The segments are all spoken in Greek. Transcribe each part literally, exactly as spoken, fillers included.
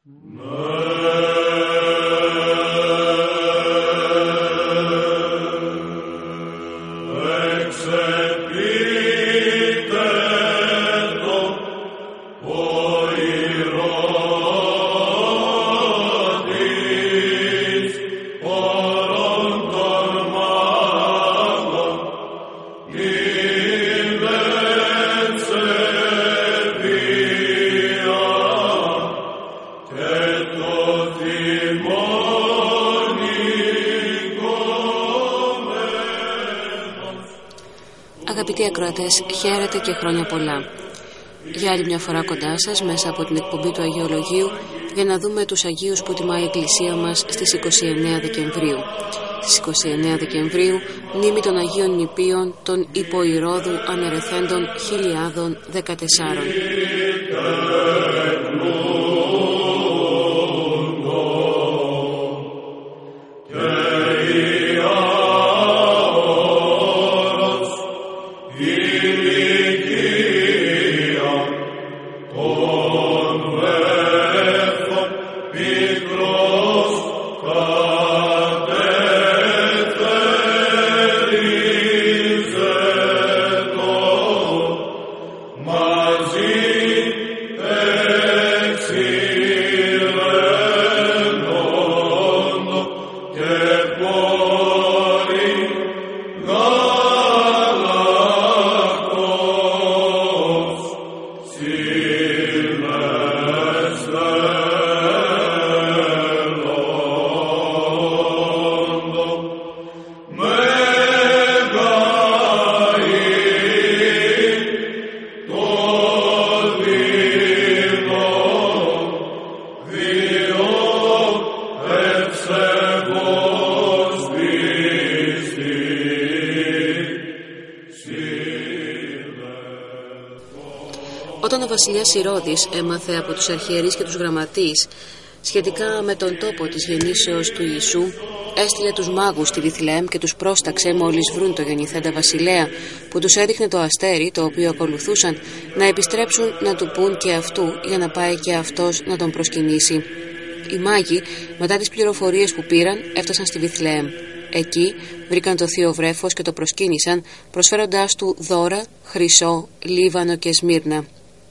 Αγαπητοί ακροατές, χαίρετε και χρόνια πολλά. Για άλλη μια φορά κοντά σας μέσα από την εκπομπή του Αγιολογίου για να δούμε τους Αγίους που τιμά η Εκκλησία μας στις είκοσι εννέα Δεκεμβρίου. Στις είκοσι εννέα Δεκεμβρίου μνήμη των Αγίων Νηπίων των υποηρόδου ανερεθέντων χιλιάδων δεκατεσσάρων. Όταν ο βασιλιάς Ηρώδης έμαθε από τους αρχιερείς και τους γραμματείς σχετικά με τον τόπο της γεννήσεως του Ιησού, έστειλε τους μάγους στη Βιθλεέμ και τους πρόσταξε μόλις βρουν το γεννηθέντα βασιλέα που τους έδειχνε το αστέρι το οποίο ακολουθούσαν να επιστρέψουν να του πούν και αυτού για να πάει και αυτός να τον προσκυνήσει. Οι μάγοι μετά τις πληροφορίες που πήραν έφτασαν στη Βιθλεέμ. Εκεί βρήκαν το θείο βρέφος και το προσκύνησαν προσφέροντάς του δώρα, χρυσό, λίβανο και σμύρνα.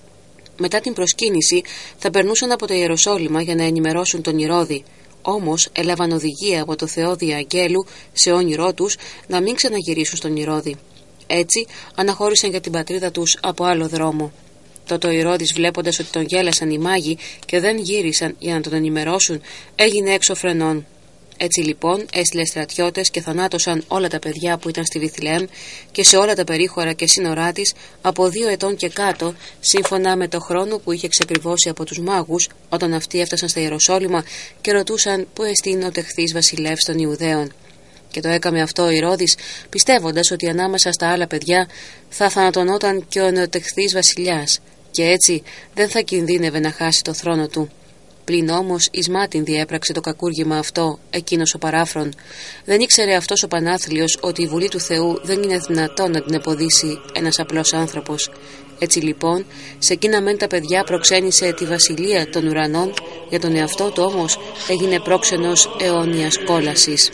Μετά την προσκύνηση θα περνούσαν από το Ιεροσόλυμα για να ενημερώσουν τον Ηρώδη. Όμως έλαβαν οδηγία από το Θεό δια αγγέλου σε όνειρό τους να μην ξαναγυρίσουν στον Ηρώδη. Έτσι αναχώρησαν για την πατρίδα τους από άλλο δρόμο. Τότε ο Ηρώδης, βλέποντας ότι τον γέλασαν οι μάγοι και δεν γύρισαν για να τον ενημερώσουν, έγινε έξω φρενών. Έτσι λοιπόν έστειλε στρατιώτες και θανάτωσαν όλα τα παιδιά που ήταν στη Βιθλεέμ και σε όλα τα περίχωρα και σύνορά της από δύο ετών και κάτω, σύμφωνα με το χρόνο που είχε ξεκριβώσει από τους μάγους όταν αυτοί έφτασαν στα Ιεροσόλυμα και ρωτούσαν πού εστίν ο τεχθής βασιλεύς των Ιουδαίων. Και το έκαμε αυτό ο Ηρώδης, πιστεύοντας ότι ανάμεσα στα άλλα παιδιά θα θανατωνόταν και ο νεοτεχθής βασιλιάς, και έτσι δεν θα κινδύνευε να χάσει το θρόνο του. Πλην όμως εις μάτιν διέπραξε το κακούργημα αυτό εκείνος ο παράφρον. Δεν ήξερε αυτός ο Πανάθλιος ότι η Βουλή του Θεού δεν είναι δυνατόν να την εποδίσει ένας απλός άνθρωπος. Έτσι λοιπόν σε εκείνα μεν τα παιδιά προξένησε τη βασιλεία των ουρανών, για τον εαυτό του όμως έγινε πρόξενος αιώνιας κόλασης.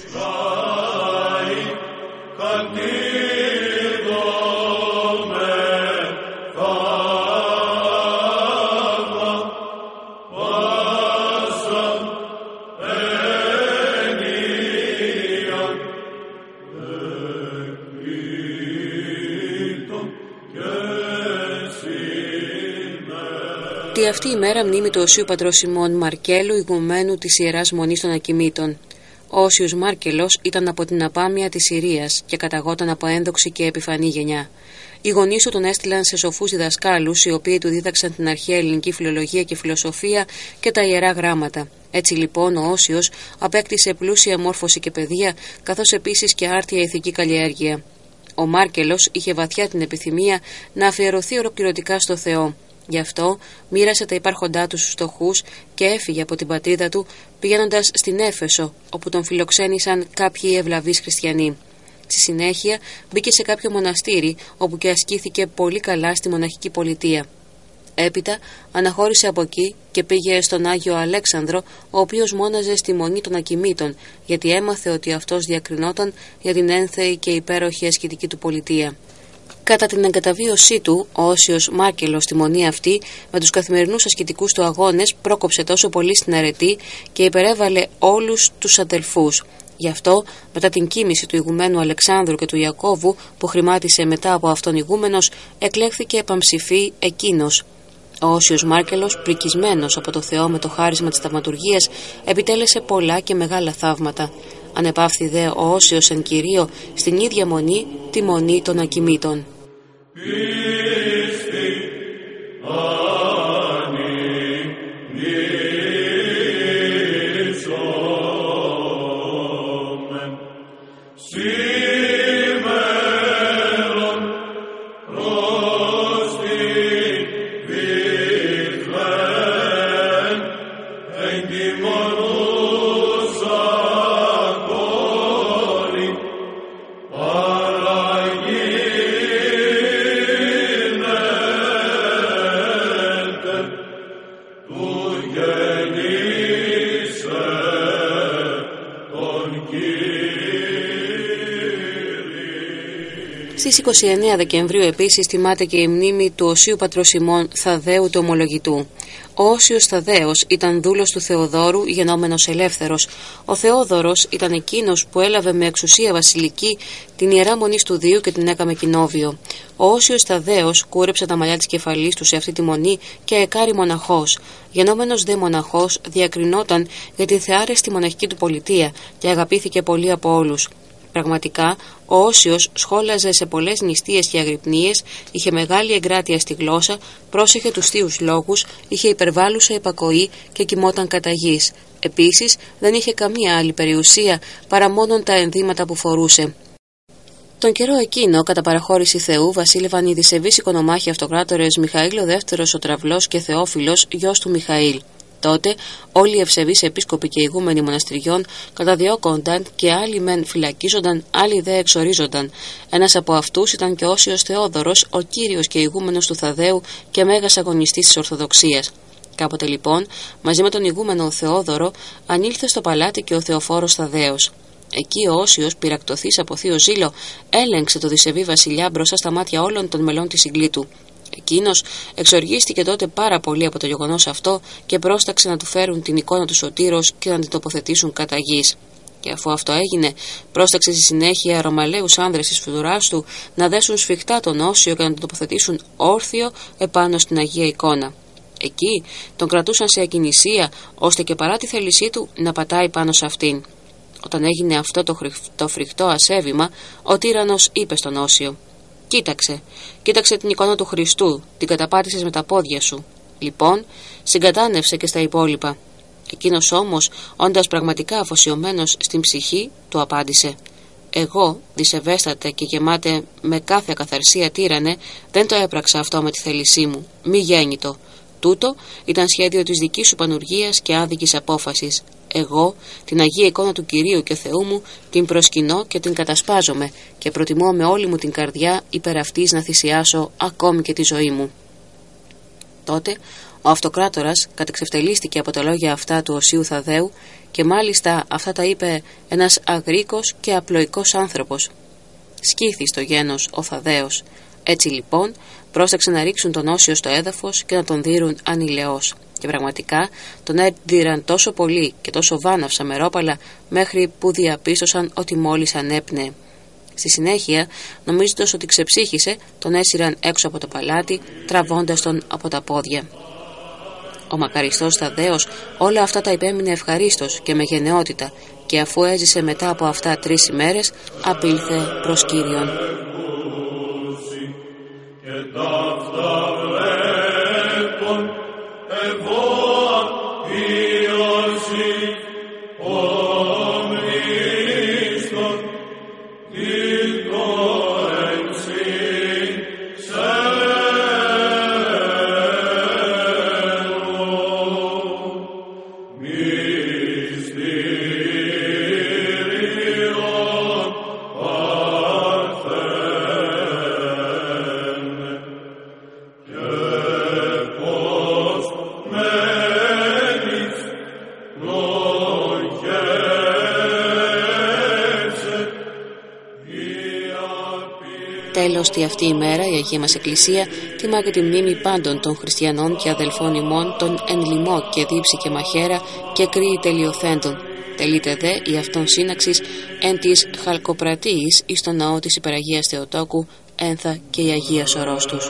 Τη αυτή η μέρα μνήμη του Οσίου Πατρός Σιμών Μαρκέλου, ηγουμένου της Ιεράς Μονής των Ακιμήτων. Ο Όσιος Μάρκελος ήταν από την απάμια της Συρίας και καταγόταν από ένδοξη και επιφανή γενιά. Οι γονείς του τον έστειλαν σε σοφούς διδασκάλους, οι οποίοι του δίδαξαν την αρχαία ελληνική φιλολογία και φιλοσοφία και τα ιερά γράμματα. Έτσι λοιπόν ο Όσιος απέκτησε πλούσια μόρφωση και παιδεία, καθώς επίσης και άρτια ηθική καλλιέργεια. Ο Μάρκελος είχε βαθιά την επιθυμία να αφιερωθεί ολοκληρωτικά στο Θεό. Γι' αυτό μοίρασε τα υπάρχοντά του στους φτωχούς και έφυγε από την πατρίδα του, πηγαίνοντας στην Έφεσο, όπου τον φιλοξένησαν κάποιοι ευλαβείς χριστιανοί. Στη συνέχεια μπήκε σε κάποιο μοναστήρι, όπου και ασκήθηκε πολύ καλά στη μοναχική πολιτεία. Έπειτα αναχώρησε από εκεί και πήγε στον Άγιο Αλέξανδρο, ο οποίος μόναζε στη Μονή των Ακιμήτων, γιατί έμαθε ότι αυτός διακρινόταν για την ένθεη και υπέροχη ασκητική του πολιτεία. Κατά την εγκαταβίωσή του, ο Όσιος Μάρκελος στη μονή αυτή, με τους καθημερινούς ασκητικούς του αγώνες, πρόκοψε τόσο πολύ στην αρετή και υπερέβαλε όλους τους αδελφούς. Γι' αυτό, μετά την κοίμηση του ηγουμένου Αλεξάνδρου και του Ιακώβου, που χρημάτισε μετά από αυτόν ηγούμενος, εκλέχθηκε επαμψηφή εκείνος. Ο Όσιος Μάρκελος, πρικισμένος από το Θεό με το χάρισμα της θαυματουργίας, επιτέλεσε πολλά και μεγάλα θαύματα. Ανεπαύθη δε ο Όσιος εν κυρίω στην ίδια μονή, τη Μονή των Ακιμήτων. Στις είκοσι εννέα Δεκεμβρίου επίσης τιμάται και η μνήμη του Οσίου Πατρός ημών Θαδαίου του Ομολογητού. Ο Όσιος Θαδαίος ήταν δούλος του Θεοδόρου, γενόμενος ελεύθερος. Ο Θεόδωρος ήταν εκείνος που έλαβε με εξουσία βασιλική την Ιερά Μονή του Δίου και την έκαμε κοινόβιο. Ο Όσιος Θαδαίος κούρεψε τα μαλλιά της κεφαλής του σε αυτή τη μονή και εκάρη μοναχός. Γενόμενος δε μοναχός, διακρινόταν για τη θεάρεστη μοναχική του πολιτεία και αγαπήθηκε πολύ από όλους. Πραγματικά, ο Όσιος σχόλαζε σε πολλές νηστείες και αγρυπνίες, είχε μεγάλη εγκράτεια στη γλώσσα, πρόσεχε τους θείους λόγους, είχε υπερβάλλουσα υπακοή και κοιμόταν κατά γης. Επίσης, δεν είχε καμία άλλη περιουσία παρά μόνον τα ενδύματα που φορούσε. Τον καιρό εκείνο, κατά παραχώρηση Θεού, βασίλευαν οι δισεβείς οικονομάχοι αυτοκράτορες Μιχαήλ ο δεύτερος ο Τραυλός και Θεόφιλος, γιος του Μιχαήλ. Τότε όλοι οι ευσεβείς επίσκοποι και ηγούμενοι μοναστηριών καταδιώκονταν και άλλοι μεν φυλακίζονταν, άλλοι δε εξορίζονταν. Ένας από αυτούς ήταν και ο Όσιος Θεόδωρος, ο κύριος και ηγούμενος του Θαδαίου και μέγας αγωνιστής της Ορθοδοξίας. Κάποτε λοιπόν, μαζί με τον ηγούμενο Θεόδωρο, ανήλθε στο παλάτι και ο Θεοφόρος Θαδαίος. Εκεί ο Όσιος, πυρακτωθής από θείο ζήλο, έλεγξε το δισεβή βασιλιά μπροστά στα μάτια όλων των μελών της συγκλήτου. Εκείνος εξοργίστηκε τότε πάρα πολύ από το γεγονός αυτό και πρόσταξε να του φέρουν την εικόνα του Σωτήρος και να την τοποθετήσουν κατά γης. Και αφού αυτό έγινε, πρόσταξε στη συνέχεια ρωμαλαίους άνδρες της φρουράς του να δέσουν σφιχτά τον Όσιο και να τον τοποθετήσουν όρθιο επάνω στην Αγία εικόνα. Εκεί τον κρατούσαν σε ακινησία, ώστε και παρά τη θέλησή του να πατάει πάνω σε αυτήν. Όταν έγινε αυτό το, χρυ... το φρικτό ασέβημα, ο τύραννος είπε στον Όσιο: «Κοίταξε, κοίταξε την εικόνα του Χριστού, την καταπάτησες με τα πόδια σου. Λοιπόν, συγκατάνευσε και στα υπόλοιπα». Εκείνος όμως, όντας πραγματικά αφοσιωμένος στην ψυχή, του απάντησε: «Εγώ, δισεβέστατε και γεμάτε με κάθε ακαθαρσία τύρανε, δεν το έπραξα αυτό με τη θέλησή μου, μη γέννητο. Τούτο ήταν σχέδιο της δικής σου πανουργίας και άδικης απόφασης. Εγώ, την Αγία εικόνα του Κυρίου και Θεού μου, την προσκυνώ και την κατασπάζομαι και προτιμώ με όλη μου την καρδιά υπέρ αυτής να θυσιάσω ακόμη και τη ζωή μου». Τότε ο αυτοκράτορας κατεξευτελίστηκε από τα λόγια αυτά του Οσίου Θαδαίου και μάλιστα αυτά τα είπε ένας αγρίκος και απλοϊκός άνθρωπος. Σκύθη στο γένος ο Θαδαίος. Έτσι λοιπόν πρόσταξε να ρίξουν τον Όσιο στο έδαφος και να τον δείρουν ανηλαιός. Και πραγματικά τον έδιραν τόσο πολύ και τόσο βάναυσα με ρόπαλα μέχρι που διαπίστωσαν ότι μόλις ανέπνεε. Στη συνέχεια, νομίζοντας ότι ξεψύχησε, τον έσυραν έξω από το παλάτι, τραβώντας τον από τα πόδια. Ο μακαριστός Θαδαίος όλα αυτά τα υπέμεινε ευχαρίστως και με γενναιότητα, και αφού έζησε μετά από αυτά τρεις ημέρες, απήλθε προς Κύριον. Oh Τέλος, τη αυτή η μέρα η Αγία μας Εκκλησία τιμά και τη μνήμη πάντων των χριστιανών και αδελφών ημών, των εν λιμώ και δίψη και μαχαίρα και κρύη τελειοθέντων. Τελείται δε η αυτόν σύναξης εν της Χαλκοπρατίης εις το ναό της Υπεραγίας Θεοτόκου, ένθα και η Αγία Σωρός τους.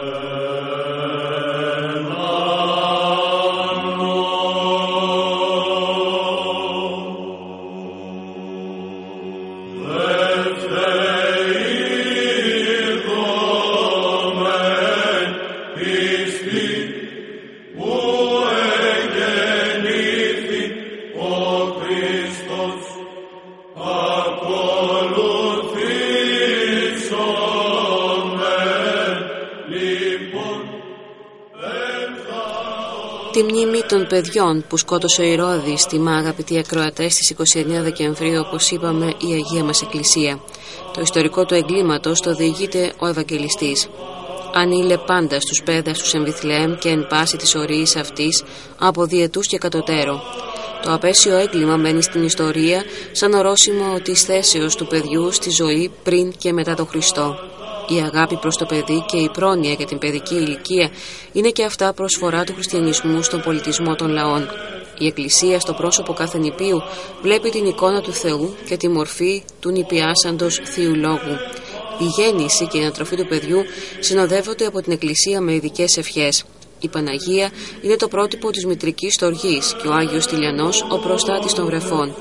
Τη μνήμη των παιδιών που σκότωσε ο Ηρώδης τιμά, αγαπητοί ακροατές, στις είκοσι εννέα Δεκεμβρίου, όπως είπαμε, η Αγία μας Εκκλησία. Το ιστορικό του εγκλήματος το διηγείται ο Ευαγγελιστής. Ανήλε πάντα στους παίδας τους εν Βιθλεέμ και εν πάση της ορίης αυτής από διετούς και κατωτέρω. Το απέσιο έγκλημα μένει στην ιστορία σαν ορόσημο της θέσεως του παιδιού στη ζωή πριν και μετά τον Χριστό. Η αγάπη προς το παιδί και η πρόνοια για την παιδική ηλικία είναι και αυτά προσφορά του χριστιανισμού στον πολιτισμό των λαών. Η Εκκλησία στο πρόσωπο κάθε νηπίου βλέπει την εικόνα του Θεού και τη μορφή του νηπιάσαντος Θείου Λόγου. Η γέννηση και η ανατροφή του παιδιού συνοδεύονται από την Εκκλησία με ειδικές ευχές. Η Παναγία είναι το πρότυπο της μητρικής στοργής και ο Άγιος Τηλιανός ο προστάτης των βρεφών.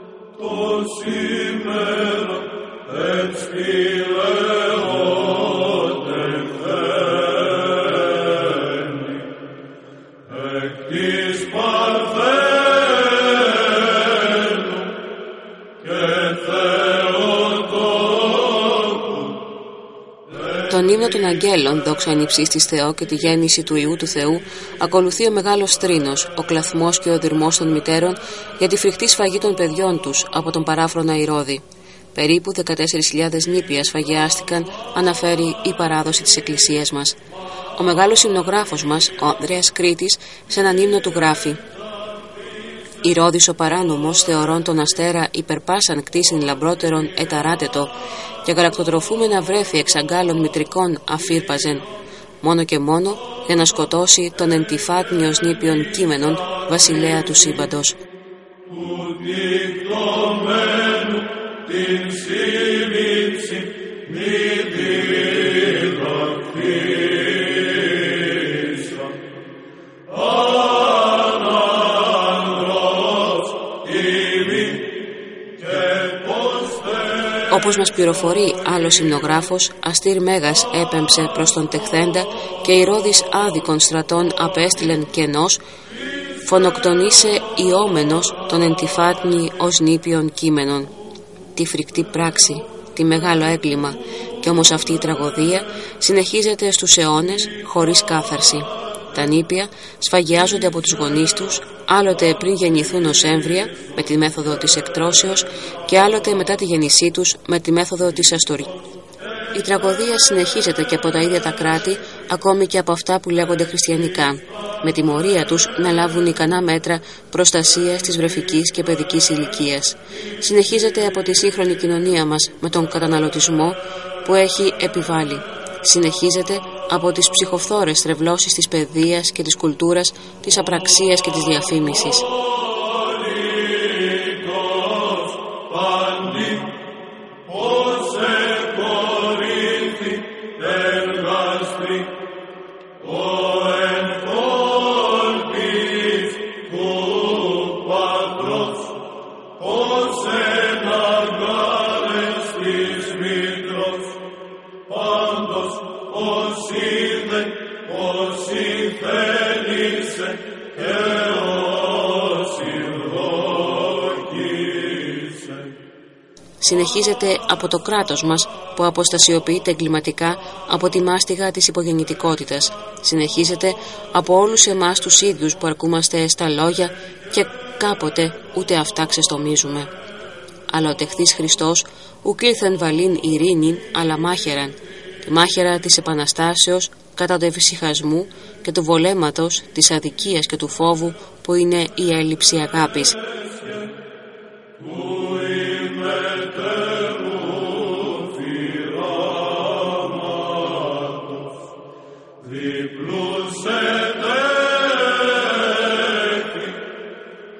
Τον ύμνο των Αγγέλων, δόξα εν υψίστοις Θεό, και τη γέννηση του Υιού του Θεού, ακολουθεί ο μεγάλος θρήνος, ο κλαθμός και ο δειρμός των μητέρων για τη φρικτή σφαγή των παιδιών τους από τον παράφρονα Ηρώδη. Περίπου δεκατέσσερις χιλιάδες νήπια σφαγιάστηκαν, αναφέρει η παράδοση της Εκκλησίας μας. Ο μεγάλος υμνογράφος μας, ο Ανδρέας Κρήτης, σε έναν ύμνο του γράφει: Ηρώδης ο παράνομος, θεωρών τον αστέρα υπερπάσαν κτίσιν λαμπρότερον εταράτετο, και γαλακτοτροφούμενα βρέφη εξαγκάλων μητρικών αφήρπαζεν, μόνο και μόνο για να σκοτώσει τον εντυφάτνιος νήπιον κείμενον βασιλέα του σύμπαντος. Όπως μας πληροφορεί άλλος υμνογράφος, Αστήρ Μέγας έπεμψε προς τον τεχθέντα και Ηρώδης άδικων στρατών απέστειλεν κενός, φωνοκτονήσε ιόμενος τον εντυφάτνη ως νήπιον κείμενον. Τη φρικτή πράξη, τη μεγάλο έγκλημα, και όμως αυτή η τραγωδία συνεχίζεται στους αιώνες χωρίς κάθαρση. Τα νήπια σφαγιάζονται από τους γονείς τους, άλλοτε πριν γεννηθούν ως έμβρια με τη μέθοδο της εκτρώσεως και άλλοτε μετά τη γέννησή τους με τη μέθοδο της αστορίας. Η τραγωδία συνεχίζεται και από τα ίδια τα κράτη, ακόμη και από αυτά που λέγονται χριστιανικά, με τιμωρία τους να λάβουν ικανά μέτρα προστασίας της βρεφικής και παιδικής ηλικίας. Συνεχίζεται από τη σύγχρονη κοινωνία μας με τον καταναλωτισμό που έχει επιβάλει. Συνεχίζεται από τις ψυχοφθόρες τρευλώσεις της παιδείας και της κουλτούρας, της απραξίας και της διαφήμισης. Συνεχίζεται από το κράτος μας που αποστασιοποιείται εγκληματικά από τη μάστιγα της υπογεννητικότητας. Συνεχίζεται από όλους εμάς τους ίδιους που αρκούμαστε στα λόγια και κάποτε ούτε αυτά ξεστομίζουμε. Αλλά ο τεχθής Χριστός ουκ ήλθεν βαλήν ειρήνην αλλά μάχαιραν, τη μάχαιρα της επαναστάσεως κατά του εφησυχασμού και του βολέματος, της αδικίας και του φόβου που είναι η έλλειψη αγάπης.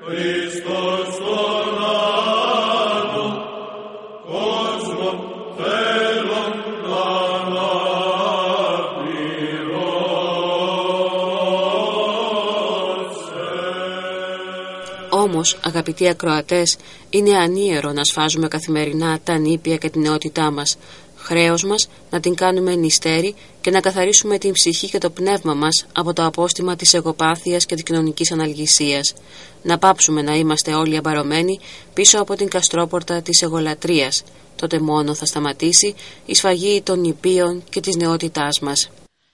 Όμως, αγαπητοί ακροατές, είναι ανίερο να σφάζουμε καθημερινά τα νήπια και την νεότητά μας. Χρέος μας να την κάνουμε νηστέρη και να καθαρίσουμε την ψυχή και το πνεύμα μας από το απόστημα της εγωπάθειας και της κοινωνικής αναλγησίας. Να πάψουμε να είμαστε όλοι αμπαρωμένοι πίσω από την καστρόπορτα της εγωλατρίας. Τότε μόνο θα σταματήσει η σφαγή των νηπίων και της νεότητάς μας.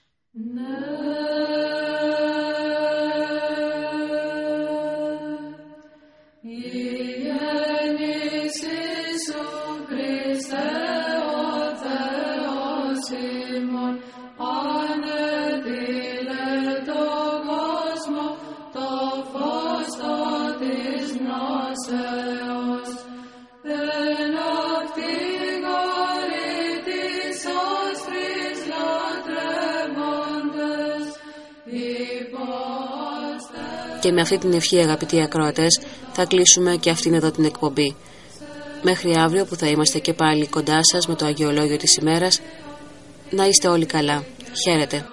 Και με αυτή την ευχή, αγαπητοί ακροατές, θα κλείσουμε και αυτήν εδώ την εκπομπή. Μέχρι αύριο που θα είμαστε και πάλι κοντά σας με το Αγιολόγιο της ημέρας. Να είστε όλοι καλά. Χαίρετε.